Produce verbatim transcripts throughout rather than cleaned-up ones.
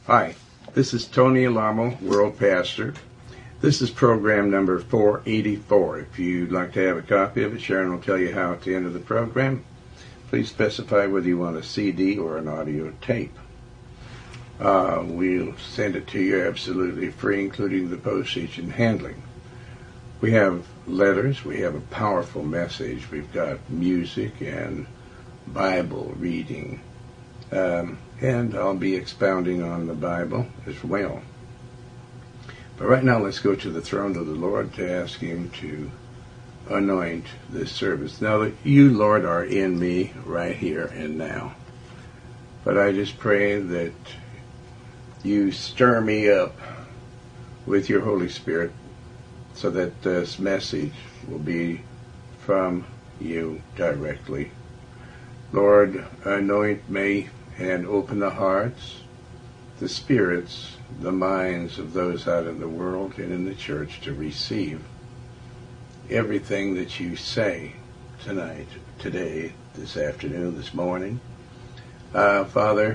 Hi, this is Tony Alamo, World Pastor. This is program number four eighty-four. If you'd like to have a copy of it, Sharon will tell you how at the end of the program. Please specify whether you want a C D or an audio tape. Uh, we'll send it to you absolutely free, including the postage and handling. We have letters. We have a powerful message. We've got music and Bible reading. Um, and I'll be expounding on the Bible as well. But right now, let's go to the throne of the Lord to ask Him to anoint this service. Now that you, Lord, are in me right here and now. But I just pray that you stir me up with your Holy Spirit so that this message will be from you directly. Lord, anoint me and open the hearts, the spirits, the minds of those out in the world and in the church to receive everything that you say tonight, today, this afternoon, this morning. Uh, Father,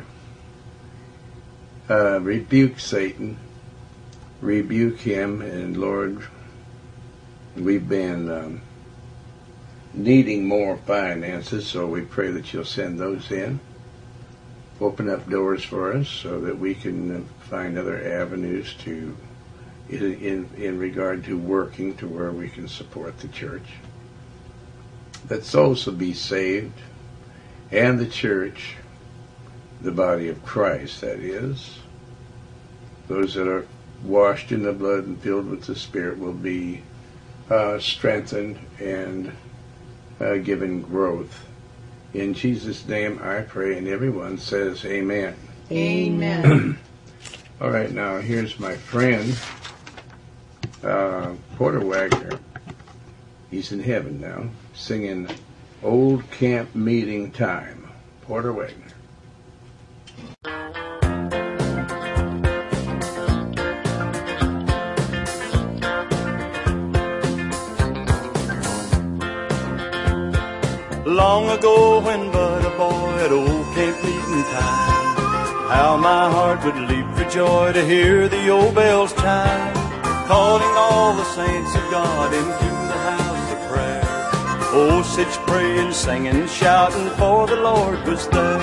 uh, rebuke Satan, rebuke him, and Lord, we've been um, needing more finances, so we pray that you'll send those in. Open up doors for us so that we can find other avenues to, in, in, in regard to working to where we can support the church. That souls will be saved, and the church, the body of Christ, that is, those that are washed in the blood and filled with the Spirit will be uh, strengthened and uh, given growth. In Jesus' name I pray, and everyone says amen. Amen. All right, now here's my friend, uh, Porter Wagner. He's in heaven now, singing Old Camp Meeting Time. Porter Wagner. Long ago when but a boy at old camp meeting time, how my heart would leap for joy to hear the old bells chime, calling all the saints of God into the house of prayer. Oh, such praying, singing, shouting, for the Lord was there.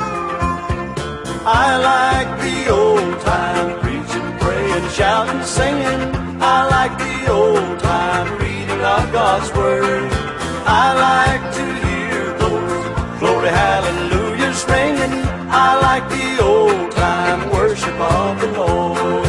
I like the old time preaching, praying, shouting, singing. I like the old time reading of God's Word. I like to hear those glory hallelujahs ringing. I like the old time worship of the Lord.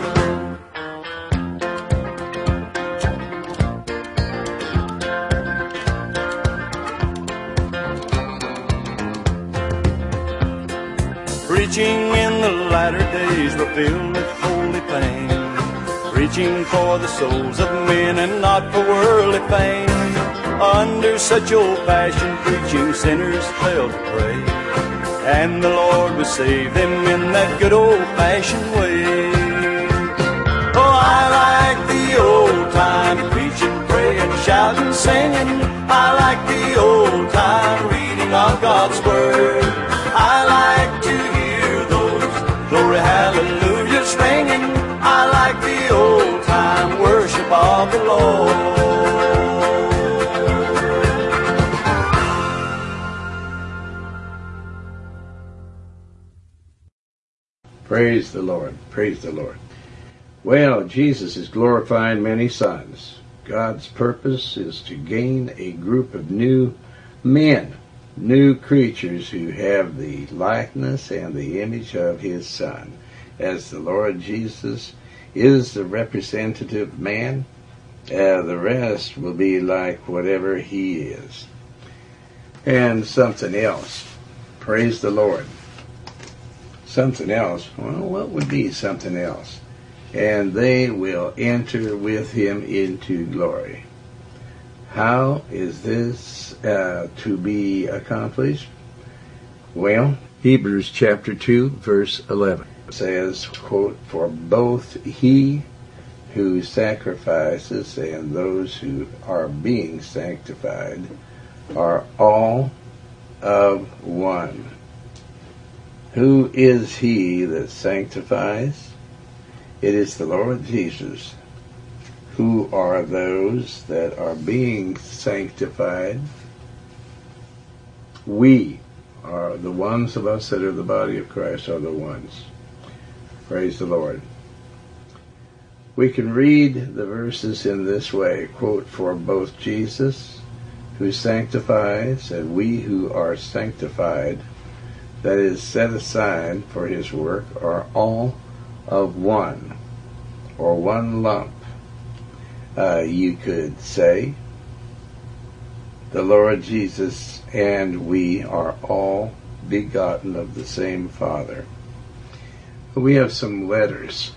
Preaching in the latter days were filled with holy pain, preaching for the souls of men and not for worldly fame. Under such old-fashioned preaching, sinners fell to pray, and the Lord would save them in that good old-fashioned way. Oh, I like the old-time preaching, praying, shouting, singing. I like the old-time reading of God's Word. I like to hear those glory hallelujahs ringing. I like the old-time worship of the Lord. Praise the Lord. Praise the Lord. Well, Jesus is glorifying many sons. God's purpose is to gain a group of new men, new creatures who have the likeness and the image of His Son. As the Lord Jesus is the representative man, uh, the rest will be like whatever He is. And something else. Praise the Lord. Something else. Well, what would be something else? And they will enter with Him into glory. How is this uh, to be accomplished? Well, Hebrews chapter two, verse eleven says, quote, "For both He who sacrifices and those who are being sanctified are all of one." Who is he that sanctifies? It is the Lord Jesus. Who are those that are being sanctified? We are the ones of us that are the body of Christ are the ones. Praise the Lord. We can read the verses in this way, quote, for both Jesus, who sanctifies, and we who are sanctified, that is set aside for his work, are all of one, or one lump. Uh, you could say, the Lord Jesus and we are all begotten of the same Father. We have some letters.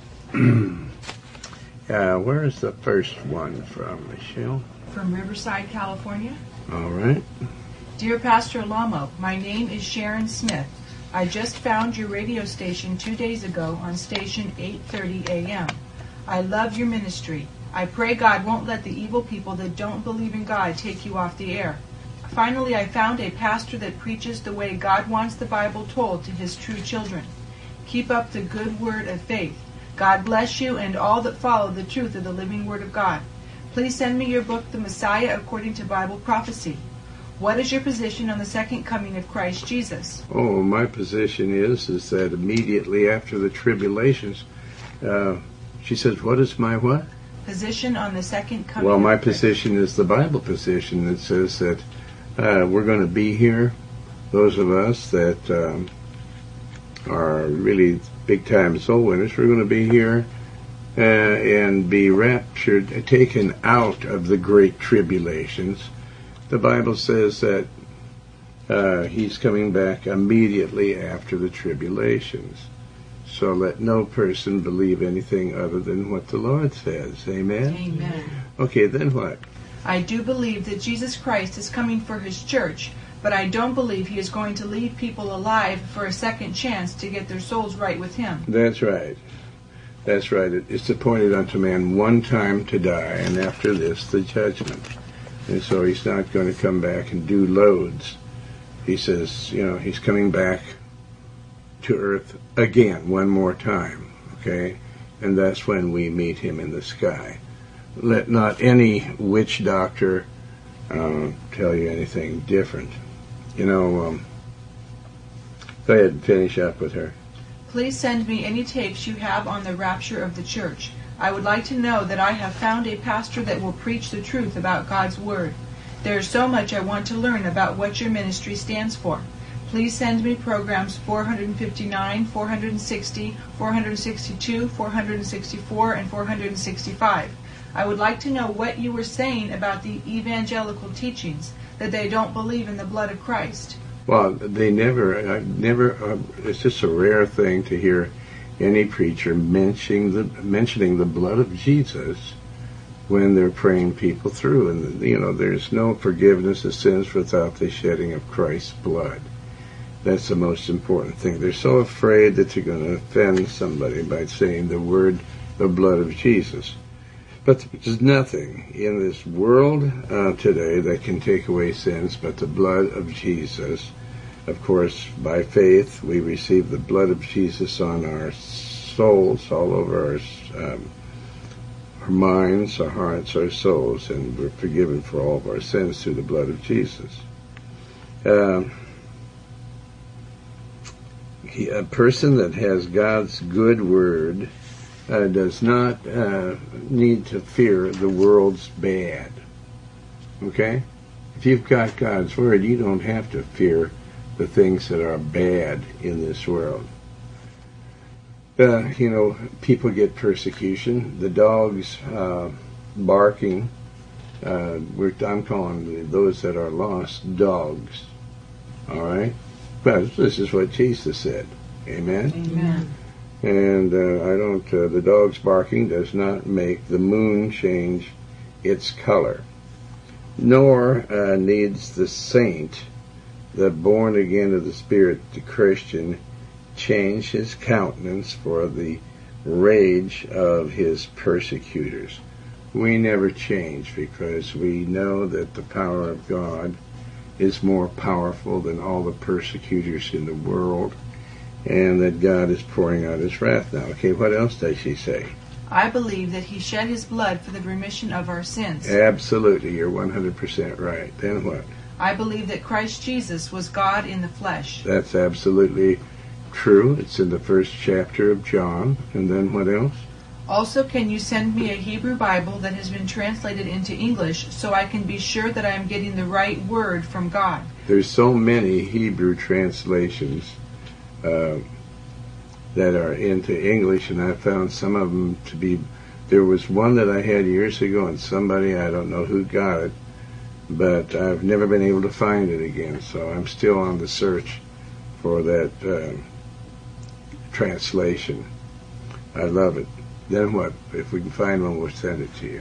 uh, where is the first one from, Michelle? From Riverside, California. All right. Dear Pastor Lamo, my name is Sharon Smith. I just found your radio station two days ago on station eight thirty a.m. I love your ministry. I pray God won't let the evil people that don't believe in God take you off the air. Finally, I found a pastor that preaches the way God wants the Bible told to his true children. Keep up the good word of faith. God bless you and all that follow the truth of the living word of God. Please send me your book, The Messiah According to Bible Prophecy. What is your position on the second coming of Christ Jesus? Oh, my position is is that immediately after the tribulations, uh, she says, what is my what? Position on the second coming Well, of my Christ. position is the Bible position that says that uh, we're going to be here, those of us that um, are really big-time soul winners, we're going to be here uh, and be raptured, taken out of the great tribulations. The Bible says that uh, he's coming back immediately after the tribulations. So let no person believe anything other than what the Lord says. Amen? Amen. Okay, then what? I do believe that Jesus Christ is coming for his church, but I don't believe he is going to leave people alive for a second chance to get their souls right with him. That's right. That's right. It- It's appointed unto man one time to die, and after this, the judgment. And so he's not going to come back and do loads. He says, you know, he's coming back to earth again, one more time, okay? And that's when we meet him in the sky. Let not any witch doctor uh, tell you anything different. You know, um, go ahead and finish up with her. Please send me any tapes you have on the rapture of the church. I would like to know that I have found a pastor that will preach the truth about God's Word. There is so much I want to learn about what your ministry stands for. Please send me programs four fifty-nine, four sixty, four sixty-two, four sixty-four, and four sixty-five. I would like to know what you were saying about the evangelical teachings, that they don't believe in the blood of Christ. Well, they never, I never, uh, it's just a rare thing to hear any preacher mentioning the mentioning the blood of Jesus when they're praying people through. And, you know, there's no forgiveness of sins without the shedding of Christ's blood. That's the most important thing. They're so afraid that they're going to offend somebody by saying the word, the blood of Jesus. But there's nothing in this world uh, today that can take away sins but the blood of Jesus. Of course, by faith, we receive the blood of Jesus on our souls, all over our, um, our minds, our hearts, our souls, and we're forgiven for all of our sins through the blood of Jesus. Um, he, a person that has God's good word uh, does not uh, need to fear the world's bad. Okay? If you've got God's word, you don't have to fear the things that are bad in this world. Uh, you know, people get persecution. The dogs uh, barking, uh, we're, I'm calling those that are lost dogs. All right? But this is what Jesus said. Amen? Amen. And uh, I don't, uh, the dog's barking does not make the moon change its color. Nor uh, needs the saint, the born again of the Spirit, the Christian, change his countenance for the rage of his persecutors. We never change because we know that the power of God is more powerful than all the persecutors in the world. and that God is pouring out his wrath now. Okay, what else does she say? I believe that he shed his blood for the remission of our sins. Absolutely, you're one hundred percent right. Then what? I believe that Christ Jesus was God in the flesh. That's absolutely true. It's in the first chapter of John. And then what else? Also, can you send me a Hebrew Bible that has been translated into English so I can be sure that I am getting the right word from God? There's so many Hebrew translations uh, that are into English, and I found some of them to be... There was one that I had years ago, and somebody, I don't know who got it, but I've never been able to find it again, so I'm still on the search for that uh, translation. I love it. Then what? If we can find one, we'll send it to you.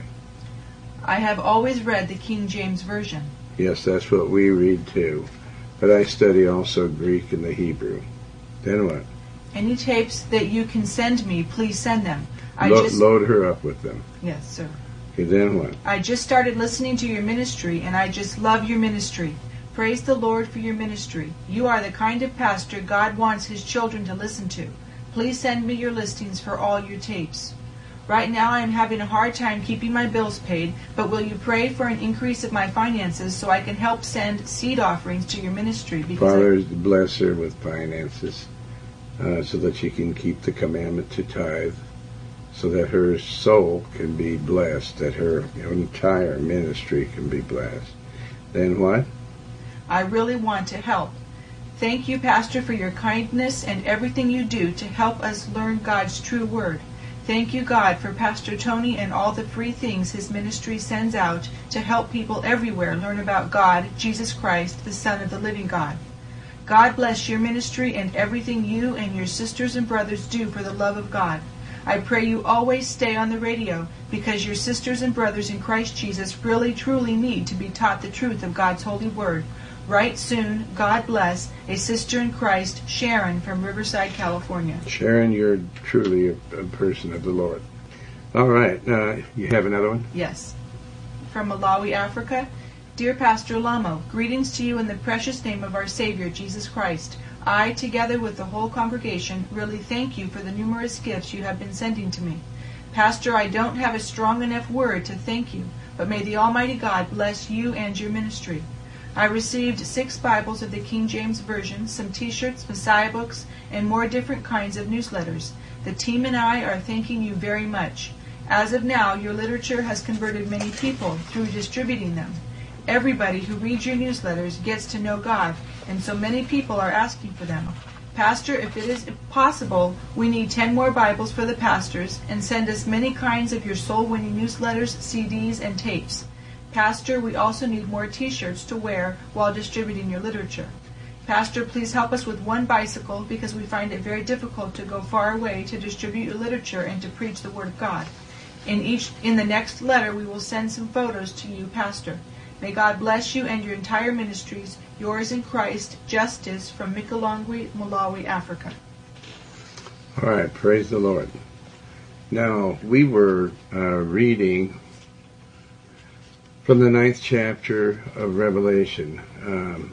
I have always read the King James Version. Yes, that's what we read too. But I study also Greek and the Hebrew. Then what? Any tapes that you can send me, please send them. I Lo- just... Load her up with them. Yes, sir. Okay, then what? I just started listening to your ministry, and I just love your ministry. Praise the Lord for your ministry. You are the kind of pastor God wants his children to listen to. Please send me your listings for all your tapes. Right now I am having a hard time keeping my bills paid, but will you pray for an increase of my finances so I can help send seed offerings to your ministry? Because Father, I... bless her with finances uh, so that she can keep the commandment to tithe, so that her soul can be blessed, that her entire ministry can be blessed. Then what? I really want to help. Thank you, Pastor, for your kindness and everything you do to help us learn God's true word. Thank you, God, for Pastor Tony and all the free things his ministry sends out to help people everywhere learn about God, Jesus Christ, the Son of the living God. God bless your ministry and everything you and your sisters and brothers do for the love of God. I pray you always stay on the radio because your sisters and brothers in Christ Jesus really truly need to be taught the truth of God's holy word. Right soon, God bless, a sister in Christ, Sharon from Riverside, California. Sharon, you're truly a, a person of the Lord. All right, uh, you have another one? Yes. From Malawi, Africa. Dear Pastor Lamo, greetings to you in the precious name of our Savior, Jesus Christ. I, together with the whole congregation, really thank you for the numerous gifts you have been sending to me. Pastor, I don't have a strong enough word to thank you, but may the Almighty God bless you and your ministry. I received six Bibles of the King James Version, some T-shirts, Messiah books, and more different kinds of newsletters. The team and I are thanking you very much. As of now, your literature has converted many people through distributing them. Everybody who reads your newsletters gets to know God, and so many people are asking for them. Pastor, if it is possible, we need ten more Bibles for the pastors, and send us many kinds of your soul-winning newsletters, C Ds, and tapes. Pastor, we also need more T-shirts to wear while distributing your literature. Pastor, please help us with one bicycle because we find it very difficult to go far away to distribute your literature and to preach the Word of God. In each, in the next letter, we will send some photos to you, Pastor. May God bless you and your entire ministries. Yours in Christ, Justice from Mikalongwe, Malawi, Africa. All right, praise the Lord. Now, we were uh, reading from the ninth chapter of Revelation. Um,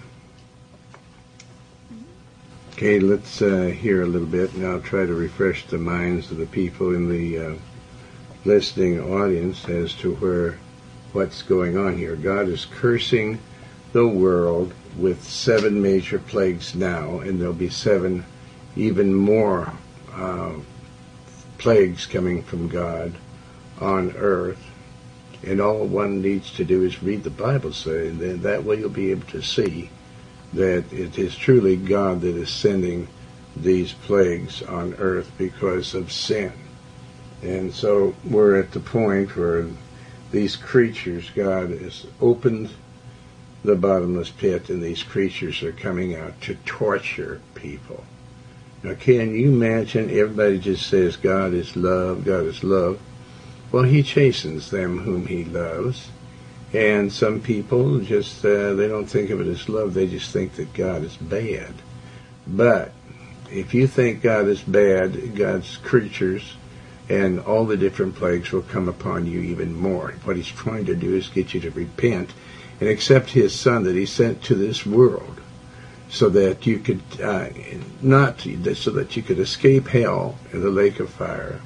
okay, let's uh, hear a little bit, and I'll try to refresh the minds of the people in the uh, listening audience as to where what's going on here. God is cursing the world with seven major plagues now, and there'll be seven even more uh, plagues coming from God on earth. And all one needs to do is read the Bible, so and then that way you'll be able to see that it is truly God that is sending these plagues on earth because of sin. And so we're at the point where these creatures, God has opened the bottomless pit, and these creatures are coming out to torture people. Now, can you imagine? Everybody just says God is love, God is love. Well, he chastens them whom he loves. And some people just, uh, they don't think of it as love. They just think that God is bad. But if you think God is bad, God's creatures and all the different plagues will come upon you even more. What he's trying to do is get you to repent and accept his Son that he sent to this world so that you could uh, not so that you could escape hell and the lake of fire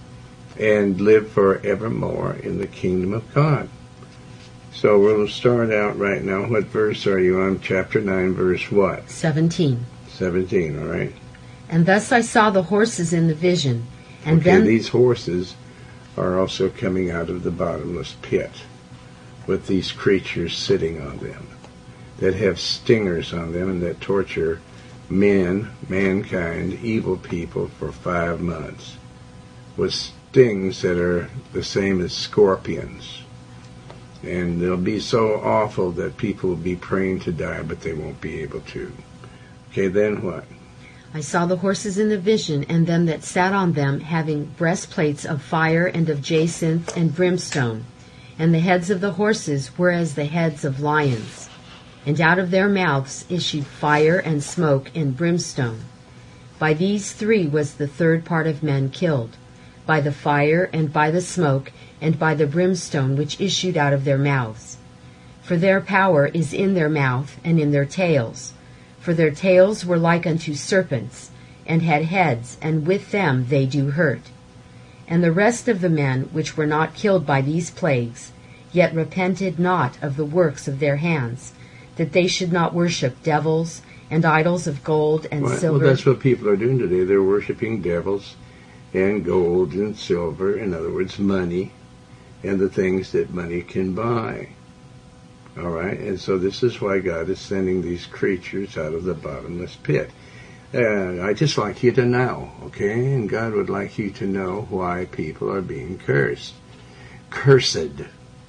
and live forevermore in the kingdom of God. So we'll start out right now. What verse are you on? Chapter nine, verse what? Seventeen. Seventeen, all right. And thus I saw the horses in the vision, and okay, then these horses are also coming out of the bottomless pit, with these creatures sitting on them that have stingers on them and that torture men, mankind, evil people for five months with stings that are the same as scorpions. And they'll be so awful that people will be praying to die, but they won't be able to. Okay, then what? I saw the horses in the vision, and them that sat on them having breastplates of fire and of jacinth and brimstone. And the heads of the horses were as the heads of lions. And out of their mouths issued fire and smoke and brimstone. By these three was the third part of men killed, by the fire and by the smoke and by the brimstone which issued out of their mouths. For their power is in their mouth and in their tails. For their tails were like unto serpents, and had heads, and with them they do hurt. And the rest of the men which were not killed by these plagues, yet repented not of the works of their hands, that they should not worship devils and idols of gold and well, silver. Well, that's what people are doing today. They're worshiping devils and gold and silver, in other words, money, and the things that money can buy. All right? And so this is why God is sending these creatures out of the bottomless pit. Uh, I just like you to know, okay? And God would like you to know why people are being cursed. Cursed.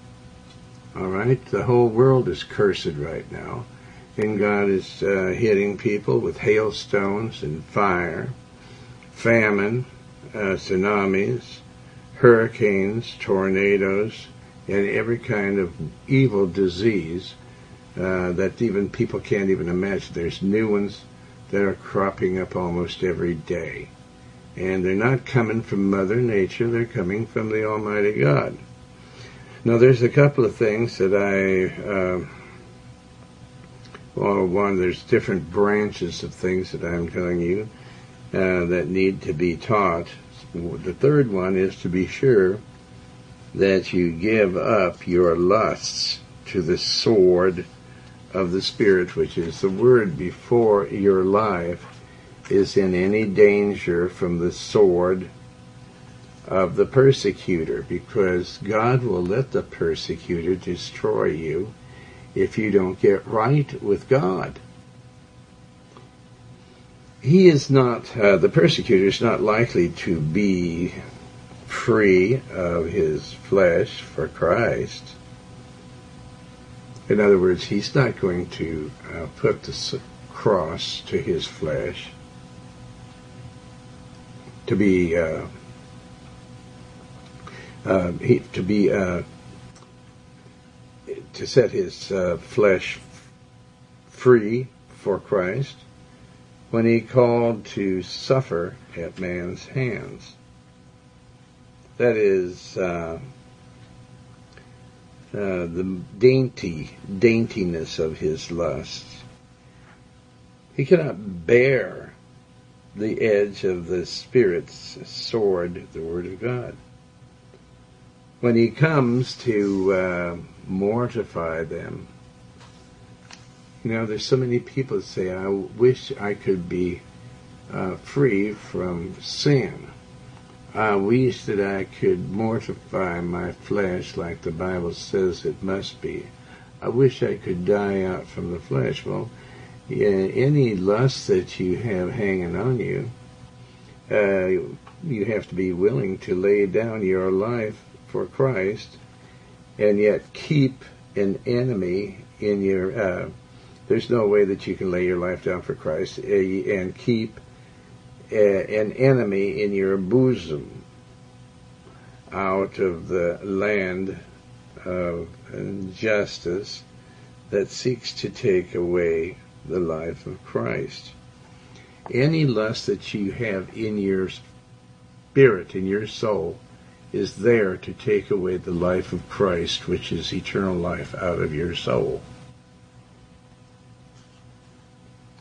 All right? The whole world is cursed right now. And God is uh, hitting people with hailstones and fire, famine, uh, tsunamis, hurricanes, tornadoes, and every kind of evil disease uh, that even people can't even imagine. There's new ones that are cropping up almost every day. And they're not coming from Mother Nature, they're coming from the Almighty God. Now, there's a couple of things that I, uh, well, one, there's different branches of things that I'm telling you uh, that need to be taught. The third one is to be sure that you give up your lusts to the sword of the Spirit, which is the word before your life is in any danger from the sword of the persecutor, because God will let the persecutor destroy you if you don't get right with God. He is not, uh, the persecutor is not likely to be free of his flesh for Christ. In other words, he's not going to uh, put the cross to his flesh to be uh, uh, he, to be uh, to set his uh, flesh free for Christ when he called to suffer at man's hands. That is uh, uh, the dainty daintiness of his lusts. He cannot bear the edge of the Spirit's sword, the Word of God. When he comes to uh, mortify them, you know, there's so many people that say, I wish I could be uh, free from sin. I wish that I could mortify my flesh like the Bible says it must be. I wish I could die out from the flesh. Well, yeah, any lust that you have hanging on you, uh, you have to be willing to lay down your life for Christ and yet keep an enemy in your... Uh, there's no way that you can lay your life down for Christ uh, and keep uh, an enemy in your bosom out of the land of justice that seeks to take away the life of Christ. Any lust that you have in your spirit, in your soul, is there to take away the life of Christ, which is eternal life, out of your soul.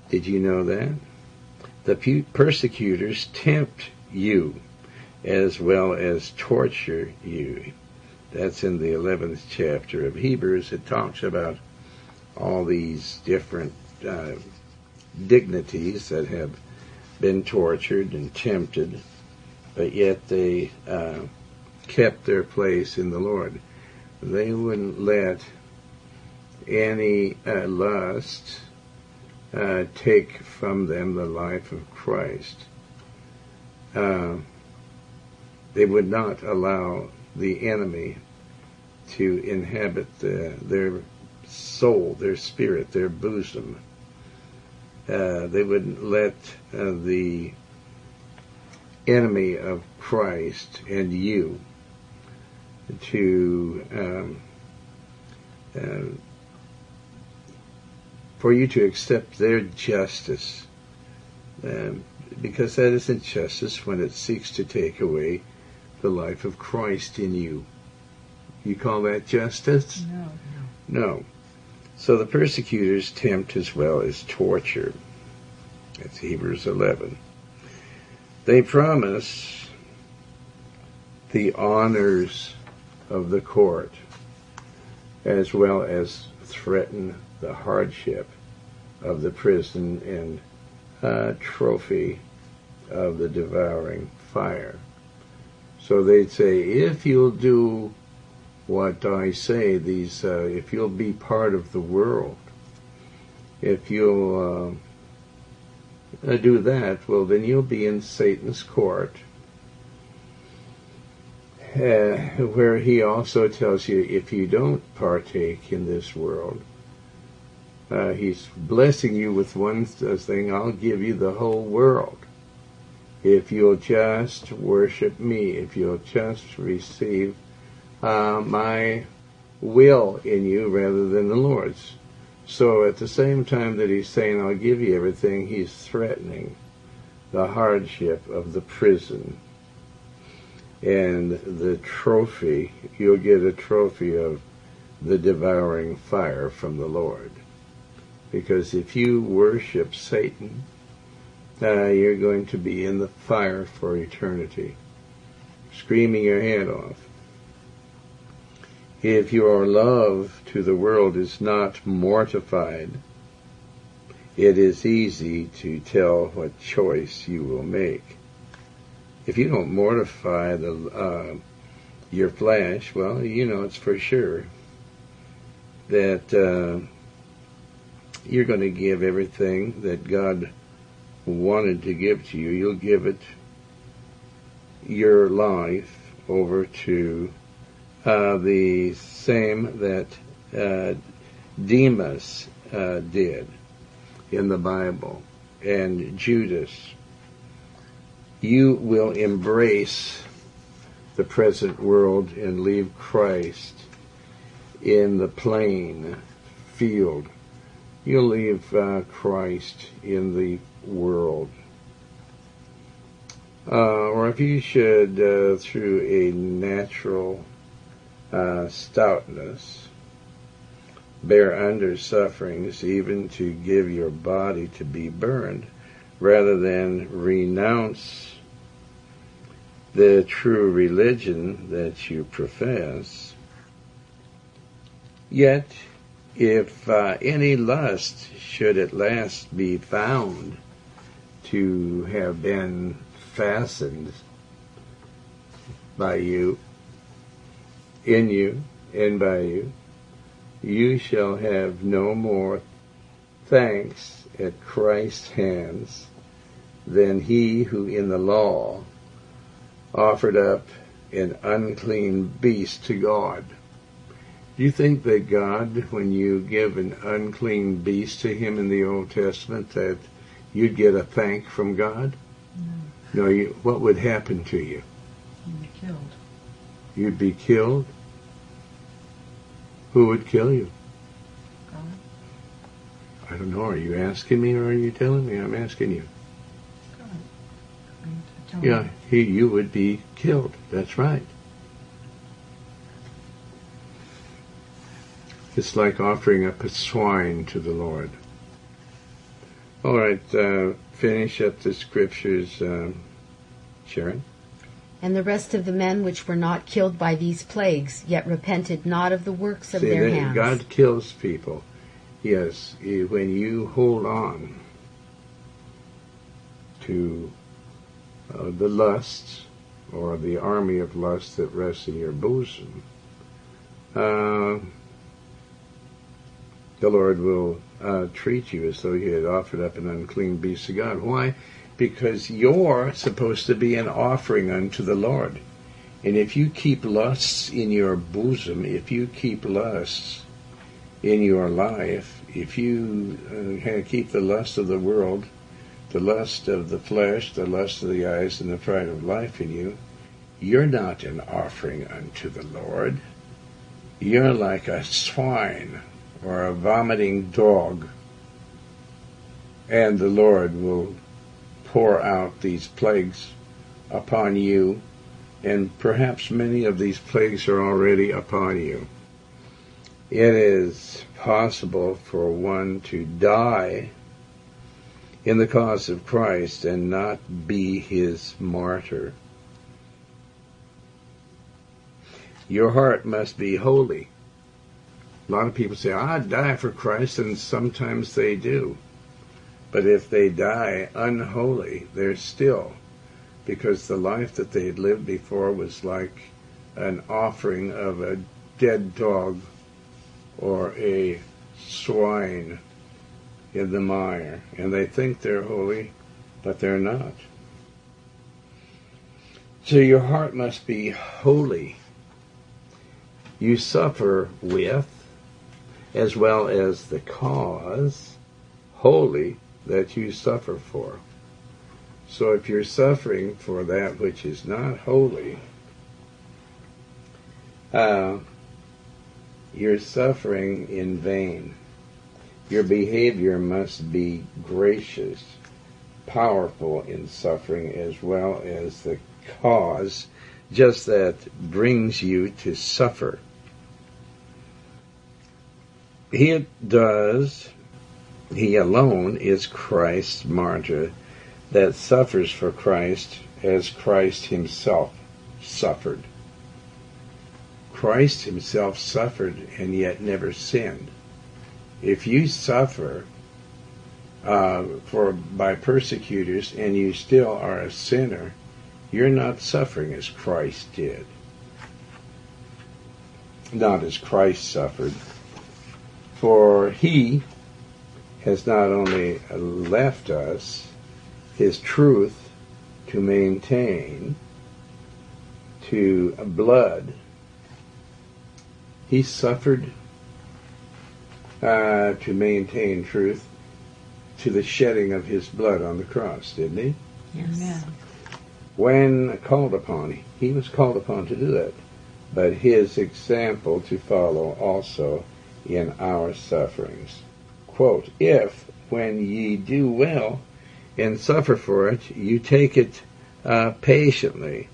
Did you know that? The pu- persecutors tempt you as well as torture you. That's in the eleventh chapter of Hebrews. It talks about all these different uh, dignities that have been tortured and tempted, but yet they uh, kept their place in the Lord. They wouldn't let any uh, lust uh, take from them the life of Christ. Uh, they would not allow the enemy to inhabit the, their soul, their spirit, their bosom. Uh, they wouldn't let uh, the enemy of Christ and you to um, uh, for you to accept their justice, um, because that isn't justice when it seeks to take away the life of Christ in you. You call that justice? No, no. No. So the persecutors tempt as well as torture. That's Hebrews eleven. They promise the honors of the court as well as threaten the hardship of the prison and uh, trophy of the devouring fire. So they'd say, if you'll do what I say, these, uh, if you'll be part of the world, if you'll uh, do that, well, then you'll be in Satan's court, uh, where he also tells you, if you don't partake in this world, uh, he's blessing you with one thing, I'll give you the whole world. If you'll just worship me, if you'll just receive uh, my will in you rather than the Lord's. So at the same time that he's saying, I'll give you everything, he's threatening the hardship of the prison. And the trophy, you'll get a trophy of the devouring fire from the Lord. Because if you worship Satan, uh, you're going to be in the fire for eternity, screaming your head off. If your love to the world is not mortified, it is easy to tell what choice you will make. If you don't mortify the uh, your flesh, well, you know it's for sure that uh, you're going to give everything that God wanted to give to you. You'll give it your life over to uh, the same that uh, Demas uh, did in the Bible, and Judas. You will embrace the present world and leave Christ in the plain field. You'll leave uh, Christ in the world. Uh, or if you should, uh, through a natural uh, stoutness, bear under sufferings, even to give your body to be burned, rather than renounce the true religion that you profess. Yet, if uh, any lust should at last be found to have been fastened by you, in you, and by you, you shall have no more thanks at Christ's hands than he who in the law offered up an unclean beast to God. Do you think that God, when you give an unclean beast to him in the Old Testament, that you'd get a thank from God? No. No, you, what would happen to you? You'd be killed. You'd be killed? Who would kill you? God. I don't know. Are you asking me or are you telling me? I'm asking you. God. Tell Yeah, me. he, you would be killed. That's right. It's like offering up a swine to the Lord. All right, uh, finish up the scriptures, uh, Sharon. And the rest of the men which were not killed by these plagues, yet repented not of the works of See, their that hands. God kills people. Yes, when you hold on to uh, the lusts or the army of lust that rests in your bosom, uh, the Lord will uh, treat you as though you had offered up an unclean beast to God. Why? Because you're supposed to be an offering unto the Lord. And if you keep lusts in your bosom, if you keep lusts in your life, if you uh, keep the lust of the world, the lust of the flesh, the lust of the eyes, and the pride of life in you, you're not an offering unto the Lord. You're like a swine or a vomiting dog. And the Lord will pour out these plagues upon you, and perhaps many of these plagues are already upon you. It is possible for one to die in the cause of Christ and not be his martyr. Your heart must be holy. A lot of people say, I'd die for Christ, and sometimes they do. But if they die unholy, they're still, because the life that they had lived before was like an offering of a dead dog or a swine in the mire. And they think they're holy, but they're not. So your heart must be holy. You suffer with, as well as the cause, holy, that you suffer for. So if you're suffering for that which is not holy, uh, you're suffering in vain. Your behavior must be gracious, powerful in suffering, as well as the cause, just that brings you to suffer. He does He alone is Christ's martyr that suffers for Christ as Christ himself suffered. Christ himself suffered and yet never sinned. If you suffer uh, for by persecutors and you still are a sinner, you're not suffering as Christ did. Not as Christ suffered. For he has not only left us his truth to maintain, to blood, he suffered uh, to maintain truth to the shedding of his blood on the cross, didn't he? Yes. Amen. When called upon, he was called upon to do that, but his example to follow also in our sufferings. Quote, if, when ye do well and suffer for it, you take it uh, patiently,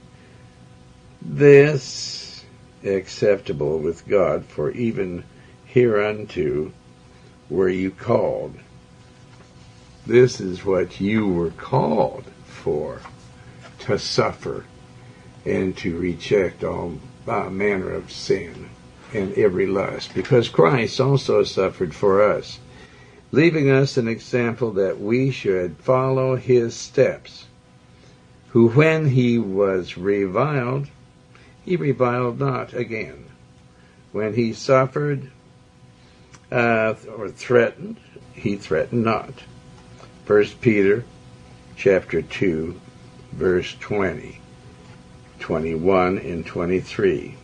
this acceptable with God, for even hereunto were you called. This is what you were called for, to suffer and to reject all uh, manner of sin and every lust, because Christ also suffered for us, leaving us an example that we should follow his steps, who when he was reviled, he reviled not again. When he suffered uh, or threatened, he threatened not. First Peter chapter two, verse twenty, twenty-one, and twenty-three.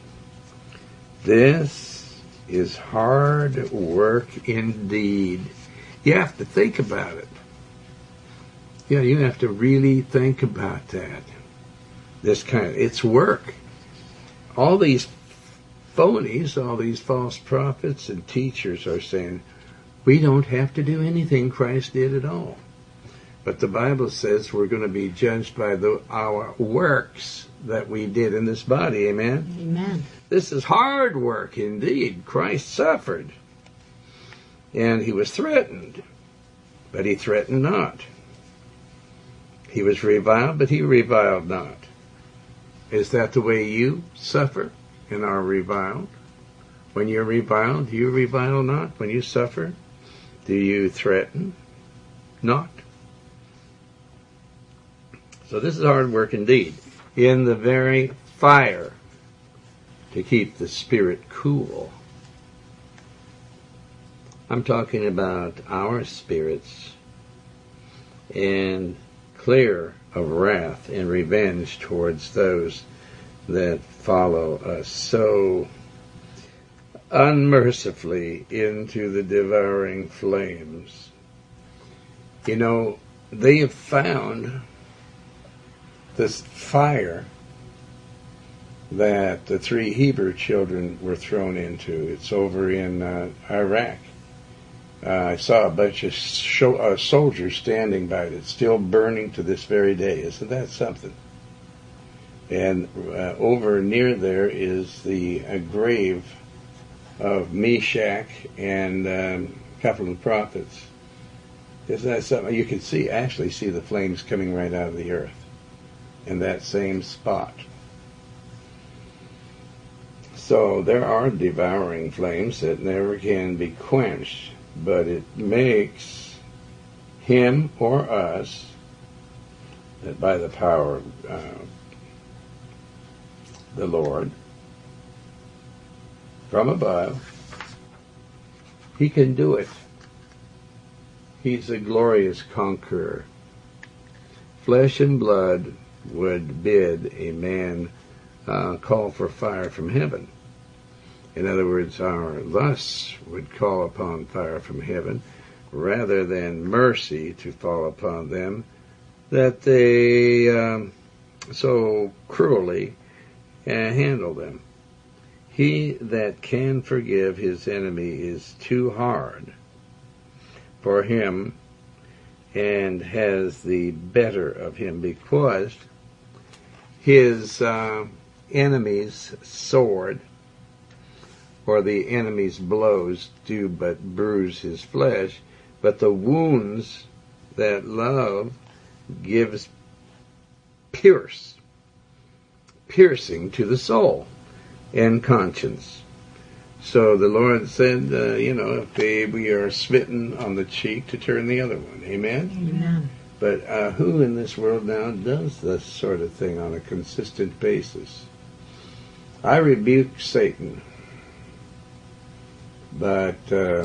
This is hard work indeed. You have to think about it. Yeah, you have to really think about that. This kind of, it's work. All these phonies, all these false prophets and teachers are saying, we don't have to do anything Christ did at all. But the Bible says we're going to be judged by the, our works that we did in this body. Amen? Amen. This is hard work indeed. Christ suffered. And he was threatened. but he threatened not. He was reviled, but he reviled not. Is that the way you suffer and are reviled? When you're reviled, you revile not. When you suffer, do you threaten not? So this is hard work indeed. In the very fire to keep the spirit cool. I'm talking about our spirits and clear of wrath and revenge towards those that follow us so unmercifully into the devouring flames. You know, they have found this fire that the three Hebrew children were thrown into. It's over in uh, Iraq. Uh, I saw a bunch of show, uh, soldiers standing by it. It's still burning to this very day. Isn't that something? And uh, over near there is the uh, grave of Meshach and um, a couple of the prophets. Isn't that something? You can see, actually see the flames coming right out of the earth in that same spot. So there are devouring flames that never can be quenched, but it makes him or us that by the power of uh, the Lord from above, he can do it. He's a glorious conqueror. Flesh and blood would bid a man uh, call for fire from heaven. In other words, our lusts would call upon fire from heaven rather than mercy to fall upon them that they um, so cruelly uh, handle them. He that can forgive his enemy is too hard for him and has the better of him, because his uh, enemy's sword or the enemy's blows do but bruise his flesh, but the wounds that love gives pierce, piercing to the soul and conscience. So the Lord said, uh, you know, if they, we are smitten on the cheek, to turn the other one. Amen? Amen. But uh, who in this world now does this sort of thing on a consistent basis? I rebuke Satan. But uh,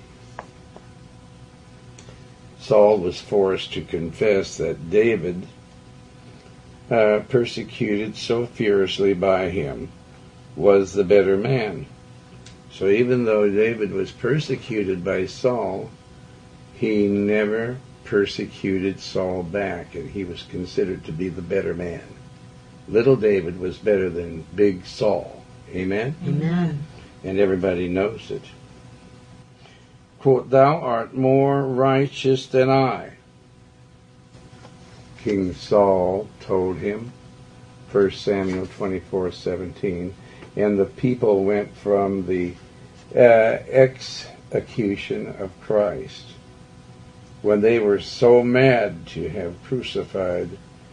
Saul was forced to confess that David, uh, persecuted so furiously by him, was the better man. So even though David was persecuted by Saul, he never persecuted Saul back, and he was considered to be the better man. Little David was better than big Saul. Amen? Amen. And everybody knows it. Quote, "Thou art more righteous than I," King Saul told him, First Samuel twenty-four seventeen. And the people went from the uh, execution of Christ, when they were so mad to have crucified,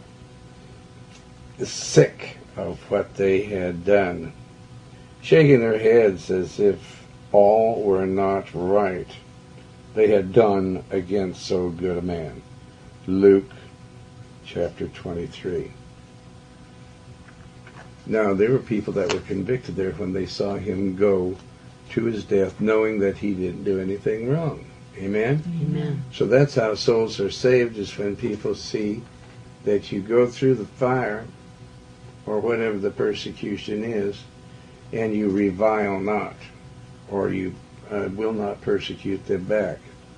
sick of what they had done, shaking their heads as if all were not right they had done against so good a man. Luke chapter twenty-three. Now, there were people that were convicted there when they saw him go to his death, knowing that he didn't do anything wrong. Amen? Amen. So that's how souls are saved, is when people see that you go through the fire, or whatever the persecution is, and you revile not, or you uh, will not persecute them back.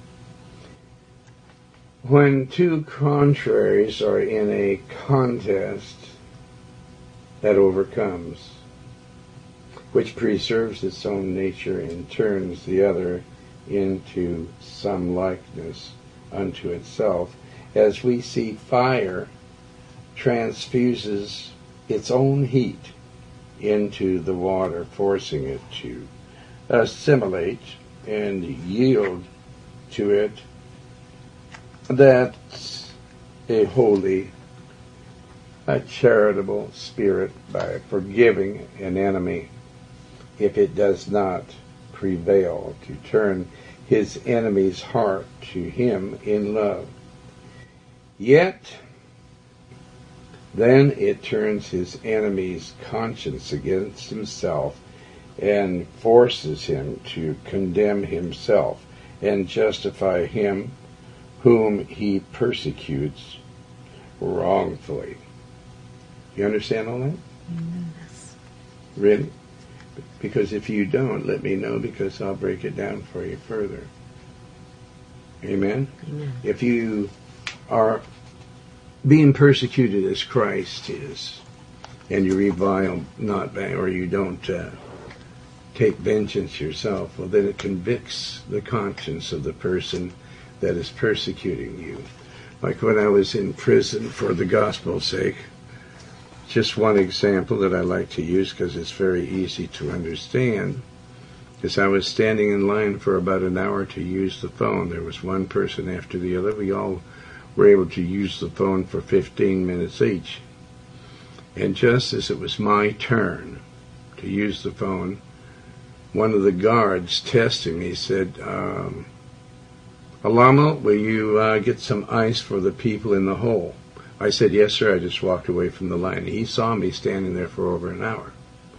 When two contraries are in a contest, that overcomes, which preserves its own nature and turns the other into some likeness unto itself, as we see fire transfuses its own heat into the water, forcing it to assimilate and yield to it That's a holy, a charitable spirit by forgiving an enemy if it does not prevail, to turn his enemy's heart to him in love. Yet, then it turns his enemy's conscience against himself and forces him to condemn himself and justify him whom he persecutes wrongfully. You understand all that? Yes. Really? Because if you don't, let me know, because I'll break it down for you further. Amen? Amen. If you are being persecuted as Christ is, and you revile not back, or you don't uh, take vengeance yourself, well, then it convicts the conscience of the person that is persecuting you. Like when I was in prison for the gospel's sake, just one example that I like to use because it's very easy to understand is I was standing in line for about an hour to use the phone. There was one person after the other. We all were able to use the phone for fifteen minutes each. And just as it was my turn to use the phone, one of the guards testing me said, um, Alamo, will you uh, get some ice for the people in the hole? I said, yes, sir. I just walked away from the line. He saw me standing there for over an hour.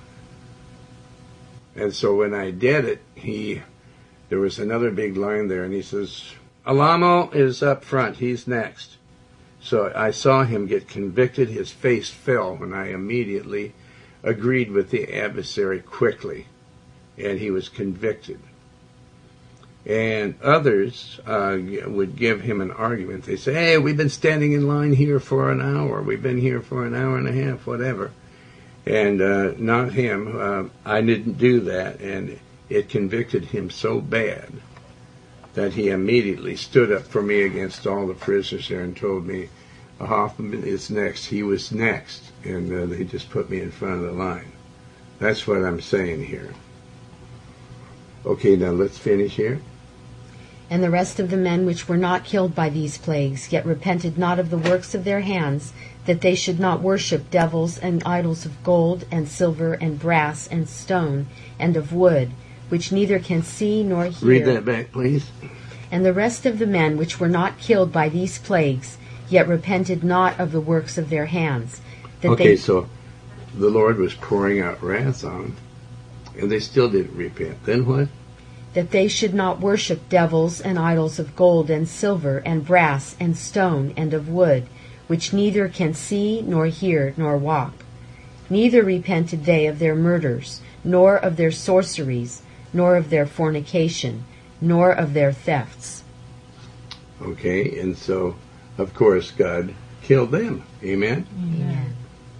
And so when I did it, he, there was another big line there, and he says, Alamo is up front. He's next. So I saw him get convicted. His face fell when I immediately agreed with the adversary quickly, and he was convicted. And others uh, would give him an argument. They say, hey, we've been standing in line here for an hour. We've been here for an hour and a half, whatever. And uh, not him. Uh, I didn't do that. And it convicted him so bad that he immediately stood up for me against all the prisoners there and told me, Hoffman is next. He was next. And uh, they just put me in front of the line. That's what I'm saying here. Okay, now let's finish here. And the rest of the men which were not killed by these plagues, yet repented not of the works of their hands, that they should not worship devils and idols of gold and silver and brass and stone and of wood, which neither can see nor hear. Read that back, please. And the rest of the men which were not killed by these plagues, yet repented not of the works of their hands. That okay, they... so the Lord was pouring out wrath on them, and they still didn't repent. Then what? That they should not worship devils and idols of gold and silver and brass and stone and of wood, which neither can see nor hear nor walk. Neither repented they of their murders, nor of their sorceries, nor of their fornication, nor of their thefts. Okay, and so, of course, God killed them. Amen? Amen.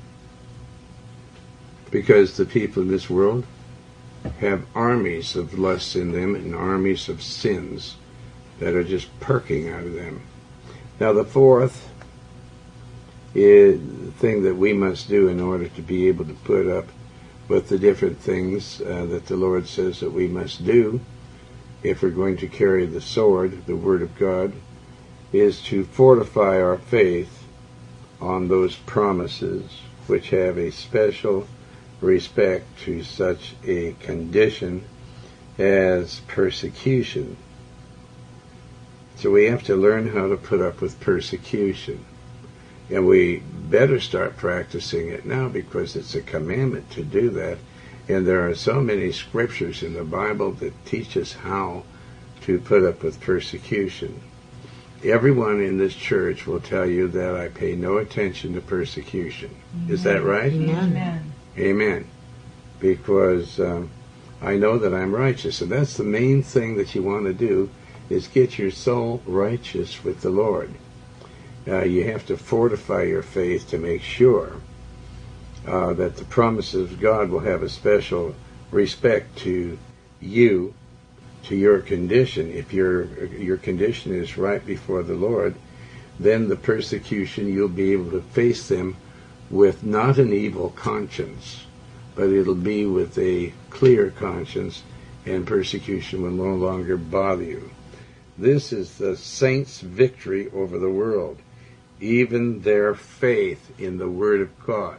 Because the people in this world have armies of lusts in them and armies of sins that are just perking out of them. Now the fourth is the thing that we must do in order to be able to put up with the different things uh, that the Lord says that we must do if we're going to carry the sword, the Word of God, is to fortify our faith on those promises which have a special respect to such a condition as persecution. So we have to learn how to put up with persecution. And we better start practicing it now because it's a commandment to do that. And there are so many scriptures in the Bible that teach us how to put up with persecution. Everyone in this church will tell you that I pay no attention to persecution. Amen. Is that right? Amen. Amen. Amen. Because um, I know that I'm righteous. And that's the main thing that you want to do, is get your soul righteous with the Lord. Uh, you have to fortify your faith to make sure uh, that the promises of God will have a special respect to you, to your condition. If your your condition is right before the Lord, then the persecution, you'll be able to face them with not an evil conscience, but it'll be with a clear conscience, and persecution will no longer bother you. This is the saints' victory over the world, even their faith in the Word of God.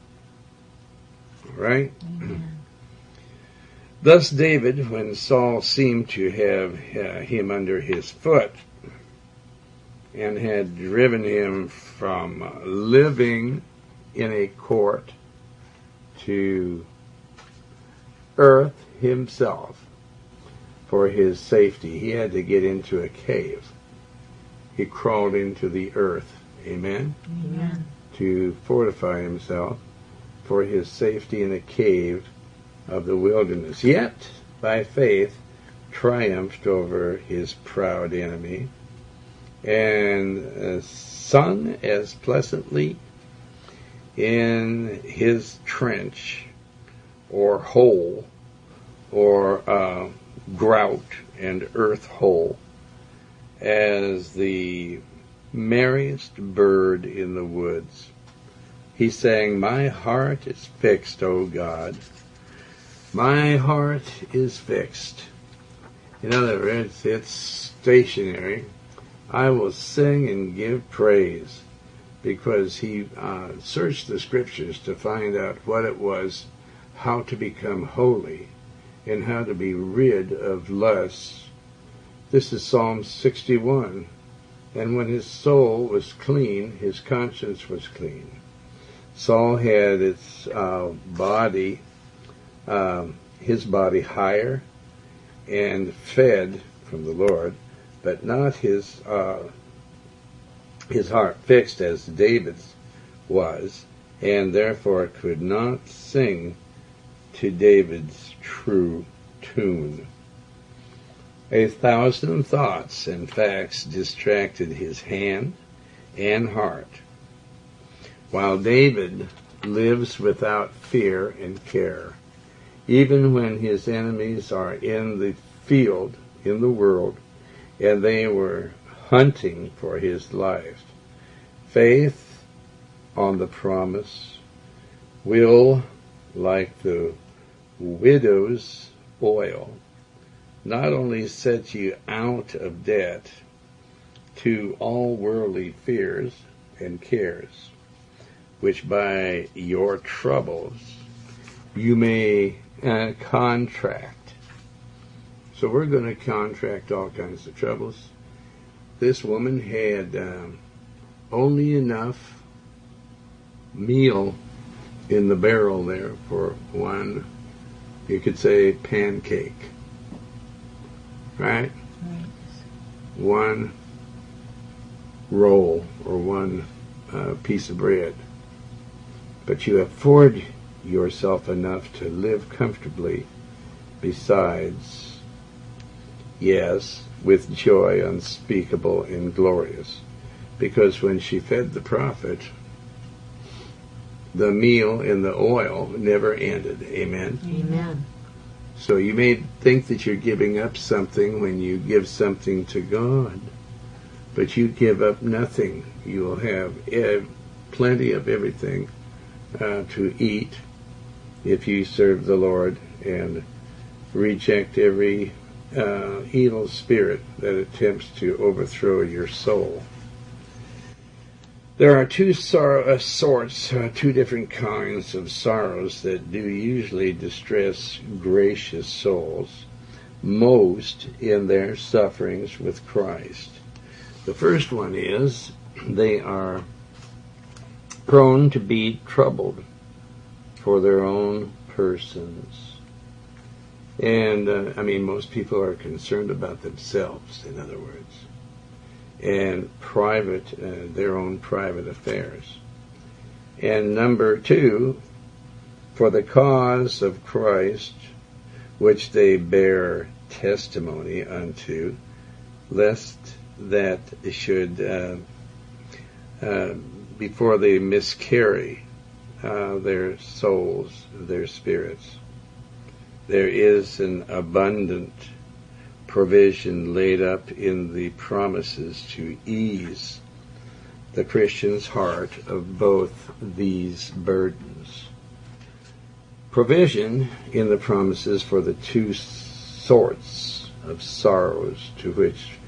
All right? Amen. Thus David, when Saul seemed to have uh, him under his foot and had driven him from uh, living in a court to earth himself for his safety, he had to get into a cave. He crawled into the earth, amen, Amen. to fortify himself for his safety in a cave of the wilderness. Yet, by faith, triumphed over his proud enemy, and uh, sung as pleasantly in his trench or hole or uh, grout and earth hole as the merriest bird in the woods. He sang, "My heart is fixed, O God. My heart is fixed." In other words, it's stationary. I will sing and give praise, because he uh, searched the scriptures to find out what it was, how to become holy, and how to be rid of lusts. This is Psalm sixty-one. And when his soul was clean, his conscience was clean. Saul had its uh, body, um, his body higher and fed from the Lord, but not his uh, his heart fixed as David's was, and therefore could not sing to David's true tune. A thousand thoughts and facts distracted his hand and heart, while David lives without fear and care, even when his enemies are in the field, in the world, and they were hunting for his life. Faith on the promise will, like the widow's oil, not only set you out of debt to all worldly fears and cares, which by your troubles you may uh, contract. So we're going to contract all kinds of troubles. This woman had um, only enough meal in the barrel there for one, you could say, pancake. Right? Right. One roll or one uh, piece of bread. But you afford yourself enough to live comfortably besides, yes, with joy unspeakable and glorious. Because when she fed the prophet, the meal and the oil never ended. Amen? Amen. So you may think that you're giving up something when you give something to God, but you give up nothing. You will have ev- plenty of everything uh, to eat if you serve the Lord and reject every uh, evil spirit that attempts to overthrow your soul. There are two sor- uh, sorts, uh, two different kinds of sorrows that do usually distress gracious souls most in their sufferings with Christ. The first one is they are prone to be troubled for their own persons. And, uh, I mean, most people are concerned about themselves, in other words, and private, uh, their own private affairs. And number two, for the cause of Christ, which they bear testimony unto, lest that should, uh, uh, before they miscarry uh, their souls, their spirits, there is an abundant provision laid up in the promises to ease the Christian's heart of both these burdens. Provision in the promises for the two sorts of sorrows to which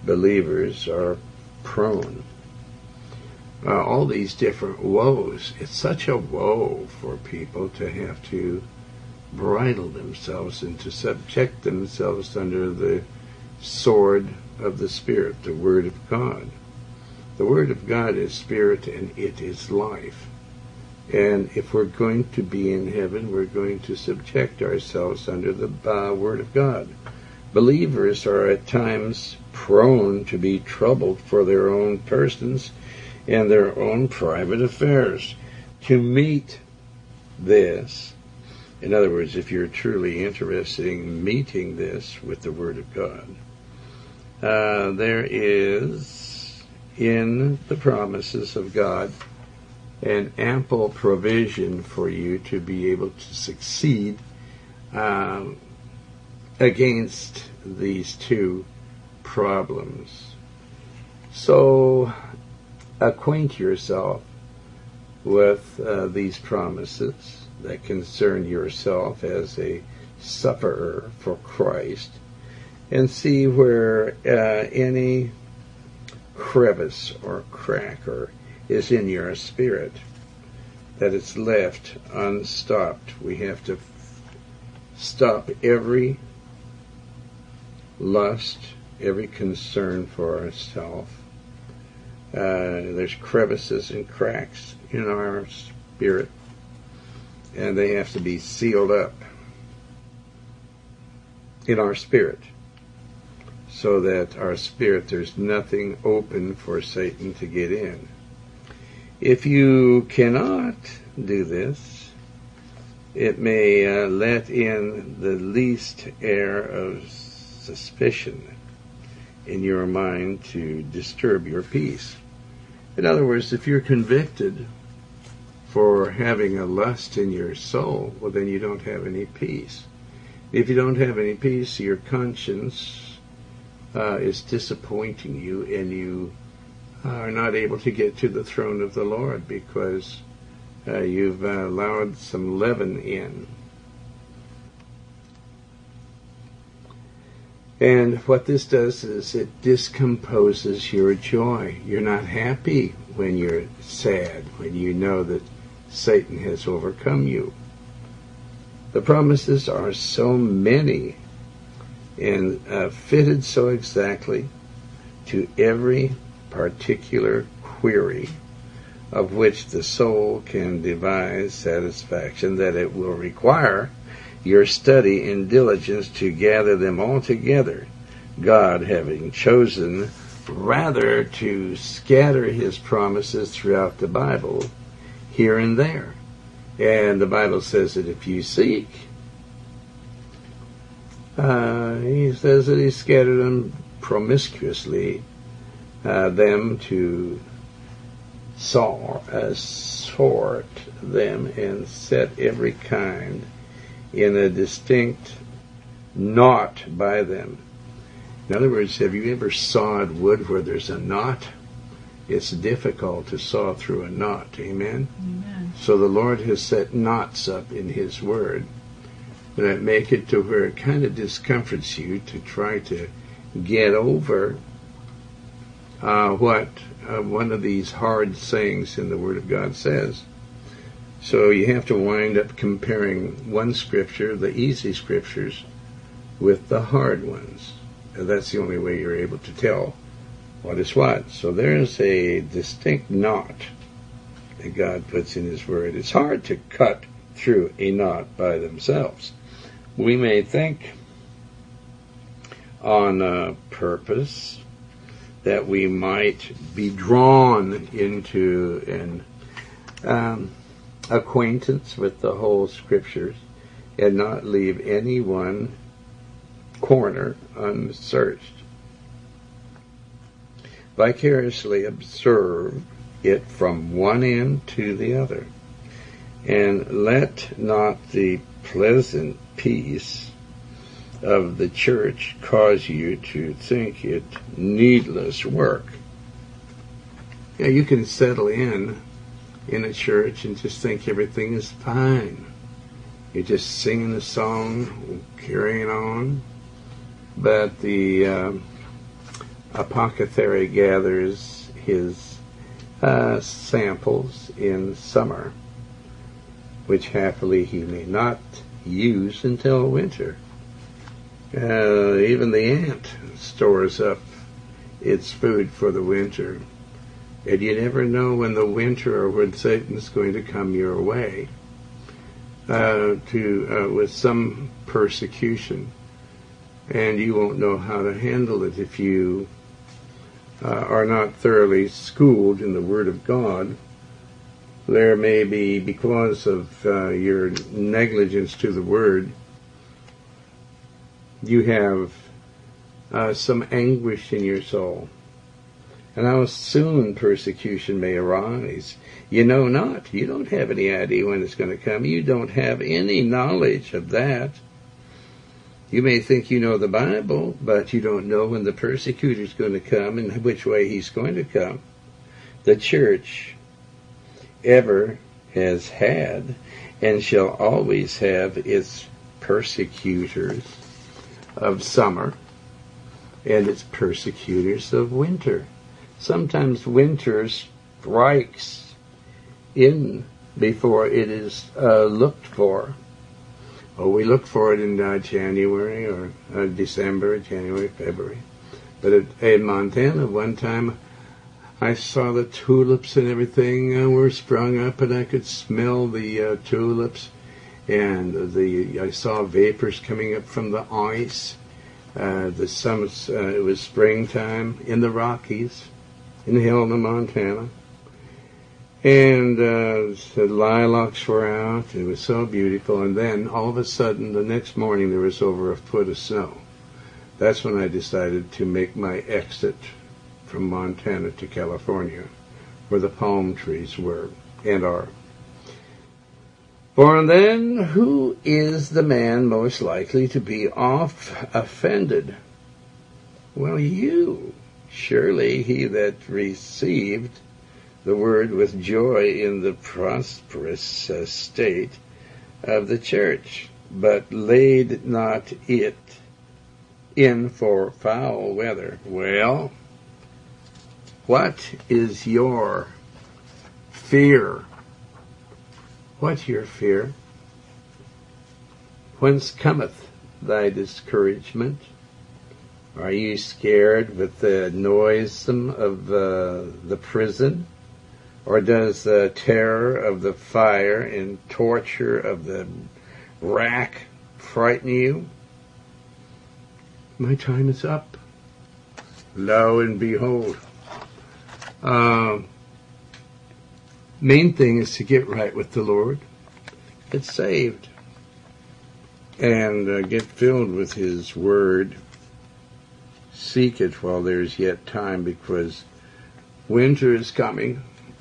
believers are prone. Uh, all these different woes. It's such a woe for people to have to bridle themselves and to subject themselves under the sword of the Spirit, the Word of God. The Word of God is Spirit and it is life. And if we're going to be in heaven, we're going to subject ourselves under the uh, Word of God. Believers are at times prone to be troubled for their own persons and their own private affairs. To meet this, in other words, if you're truly interested in meeting this with the Word of God, uh, there is in the promises of God an ample provision for you to be able to succeed um, against these two problems. So acquaint yourself with uh, these promises that concern yourself as a sufferer for Christ, and see where uh, any crevice or crack or is in your spirit, that it's left unstopped. We have to stop every lust, every concern for ourselves. Uh, there's crevices and cracks in our spirit, and they have to be sealed up in our spirit, so that our spirit, there's nothing open for Satan to get in. If you cannot do this, it may uh, let in the least air of suspicion in your mind to disturb your peace. In other words, if you're convicted for having a lust in your soul, well, then you don't have any peace. If you don't have any peace, your conscience uh, is disappointing you, and you are not able to get to the throne of the Lord because uh, you've uh, allowed some leaven in. And what this does is it discomposes your joy. You're not happy when you're sad, when you know that Satan has overcome you. The promises are so many and uh, fitted so exactly to every particular query of which the soul can devise satisfaction, that it will require your study and diligence to gather them all together, God having chosen rather to scatter his promises throughout the Bible here and there. And the Bible says that if you seek, uh, he says that he scattered them promiscuously, uh, them to saw, uh, sort them and set every kind in a distinct knot by them. In other words, have you ever sawed wood where there's a knot? It's difficult to saw through a knot. Amen? Amen. So the Lord has set knots up in his word that make it to where it kind of discomforts you to try to get over uh, what uh, one of these hard sayings in the Word of God says. So you have to wind up comparing one scripture, the easy scriptures, with the hard ones. And that's the only way you're able to tell what is what. So there's a distinct knot that God puts in his word. It's hard to cut through a knot by themselves. We may think on uh, purpose that we might be drawn into an um, acquaintance with the whole scriptures and not leave any one corner unsearched. Vicariously observe it from one end to the other, and let not the pleasant peace of the church cause you to think it needless work. Yeah, you can settle in in a church and just think everything is fine. You're just singing the song, carrying on. But the uh, apothecary gathers his uh, samples in summer, which happily he may not use until winter. Uh, even the ant stores up its food for the winter. And you never know when the winter or when Satan's going to come your way uh, to uh, with some persecution. And you won't know how to handle it if you uh, are not thoroughly schooled in the Word of God. There may be, because of uh, your negligence to the Word, you have uh, some anguish in your soul. And how soon persecution may arise, you know not. You don't have any idea when it's going to come. You don't have any knowledge of that. You may think you know the Bible, but you don't know when the persecutor's going to come and which way he's going to come. The church ever has had and shall always have its persecutors of summer and its persecutors of winter. Sometimes winter strikes in before it is uh, looked for. Oh, we look for it in uh, January or uh, December, January, February. But at, in Montana, one time I saw the tulips and everything uh, were sprung up, and I could smell the uh, tulips, and the I saw vapors coming up from the ice. Uh, the summits, uh, it was springtime in the Rockies, in Helena, Montana. And uh, the lilacs were out. It was so beautiful. And then, all of a sudden, the next morning, there was over a foot of snow. That's when I decided to make my exit from Montana to California, where the palm trees were and are. For then, who is the man most likely to be off offended? Well, you. Surely he that received the word with joy in the prosperous uh, state of the church, but laid not it in for foul weather. Well, what is your fear? What's your fear? Whence cometh thy discouragement? Are you scared with the noisome of uh, the prison? Or does the terror of the fire and torture of the rack frighten you? My time is up. Lo and behold. Uh, main thing is to get right with the Lord. Get saved. And uh, get filled with His Word. Seek it while there is yet time, because winter is coming.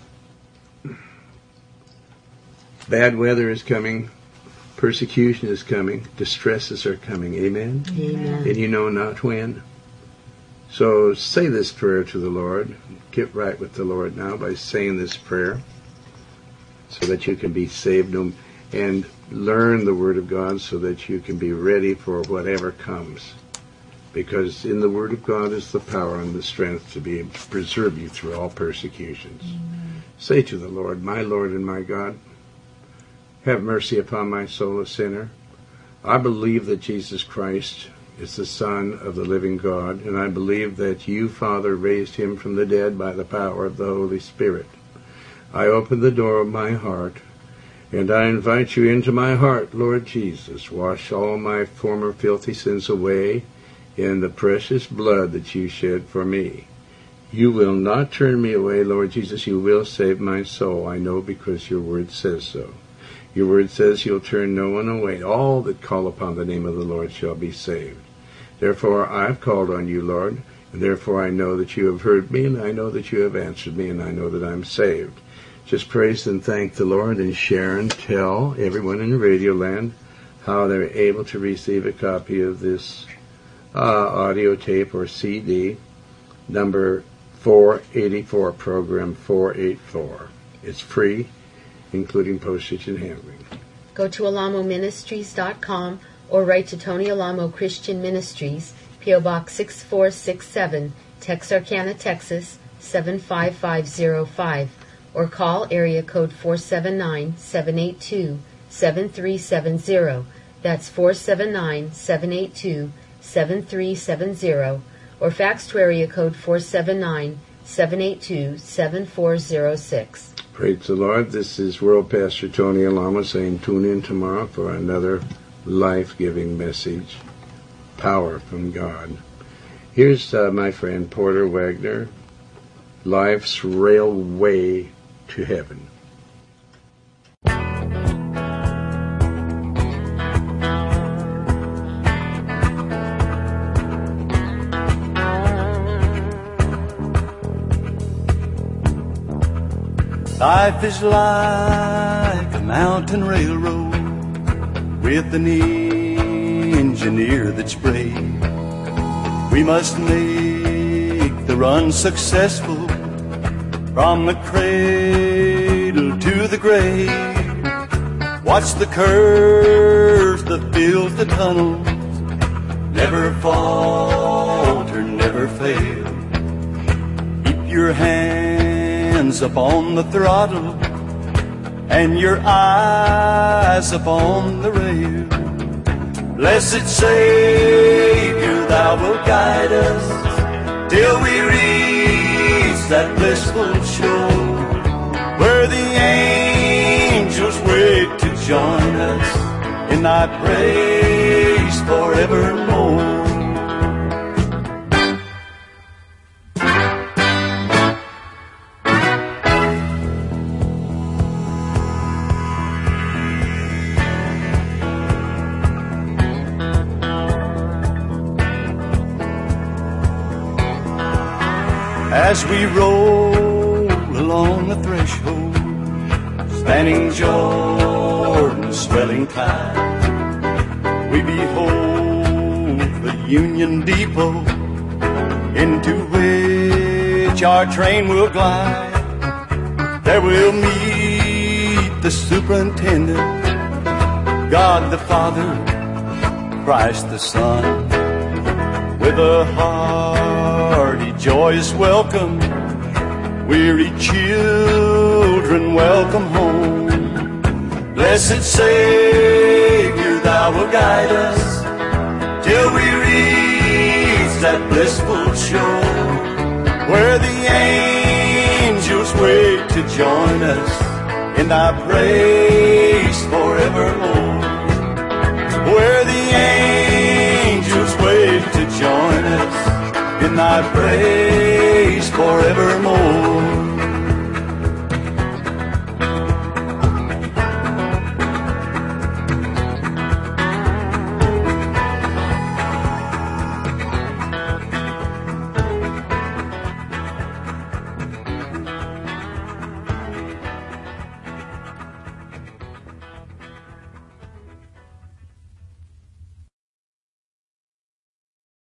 Bad weather is coming. Persecution is coming. Distresses are coming. Amen? Amen. And you know not when. So say this prayer to the Lord. Get right with the Lord now by saying this prayer, so that you can be saved and learn the Word of God so that you can be ready for whatever comes. Because in the Word of God is the power and the strength to be able to preserve you through all persecutions. Amen. Say to the Lord, my Lord and my God, have mercy upon my soul, a sinner. I believe that Jesus Christ is the Son of the living God, and I believe that you, Father, raised him from the dead by the power of the Holy Spirit. I open the door of my heart, and I invite you into my heart, Lord Jesus. Wash all my former filthy sins away in the precious blood that you shed for me. You will not turn me away, Lord Jesus. You will save my soul. I know, because your word says so. Your word says you'll turn no one away. All that call upon the name of the Lord shall be saved. Therefore, I've called on you, Lord, and therefore I know that you have heard me, and I know that you have answered me, and I know that I'm saved. Just praise and thank the Lord, and share and tell everyone in Radio Land how they're able to receive a copy of this uh, audio tape or C D, number four eighty-four, program four eighty-four. It's free, including postage and handling. Go to alamo ministries dot com or write to Tony Alamo Christian Ministries, P O Box six four six seven, Texarkana, Texas seven five five zero five, or call area code four seven nine, seven eight two, seven three seven zero. That's four seven nine, seven eight two, seven three seven zero, or fax to area code four seven nine, seven eight two, seven four zero six. Praise the Lord. This is World Pastor Tony Alamo saying tune in tomorrow for another life-giving message, power from God. Here's uh, my friend Porter Wagner, Life's Railway to Heaven. Life is like a mountain railroad with an engineer that's brave. We must make the run successful from the cradle to the grave. Watch the curves that build the tunnels, never falter, never fail. Keep your hands upon the throttle and your eyes upon the rail. Blessed Savior, thou wilt guide us till we reach that blissful shore, where the angels wait to join us in thy praise forevermore. As we roll along the threshold, spanning Jordan's swelling tide, we behold the Union Depot, into which our train will glide. There we'll meet the superintendent, God the Father, Christ the Son, with a hearty, joyous welcome. Weary children, welcome home. Blessed Savior, thou wilt guide us till we reach that blissful shore, where the angels wait to join us in thy praise forevermore, where the angels wait to join us in thy praise forevermore.